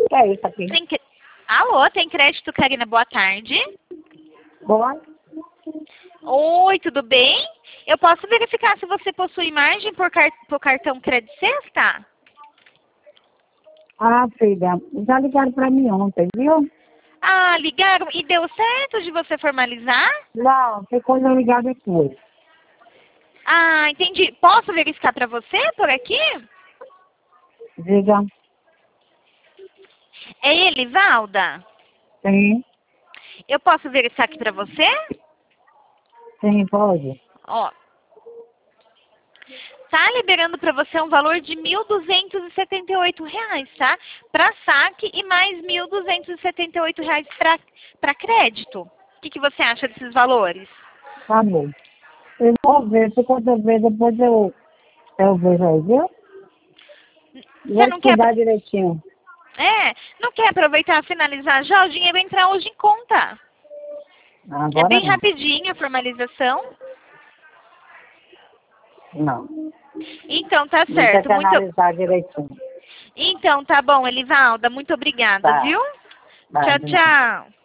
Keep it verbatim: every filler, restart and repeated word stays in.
que é isso aqui? Tem cre- Alô, tem crédito, Karina? Boa tarde. Boa. Oi, tudo bem? Eu posso verificar se você possui margem por, car por cartão Crédito Sexta? Ah, filha, já ligaram pra mim ontem, viu? Ah, ligaram e deu certo de você formalizar? Não, ficou eu ligar depois. Ah, entendi. Posso verificar para você por aqui? Diga. É Elivalda? Sim, Eu posso verificar aqui para você? sim, pode. Ó. Tá liberando para você um valor de mil duzentos e setenta e oito reais, tá? Para saque e mais mil duzentos e setenta e oito reais para crédito. O que, que você acha desses valores? Tá bom. Eu vou ver, se quando eu ver, depois eu, eu vejo aí, viu? Você Vou não quer, estudar direitinho. é, não quer aproveitar e finalizar já? O dinheiro entrar hoje em conta. É Agora bem não. rapidinho a formalização. Não. Então tá Vou ter certo. que Muito. analisar direitinho. Então tá bom, Elivalda. Muito obrigada, Tá, viu? tá, Tchau, de nada. tchau.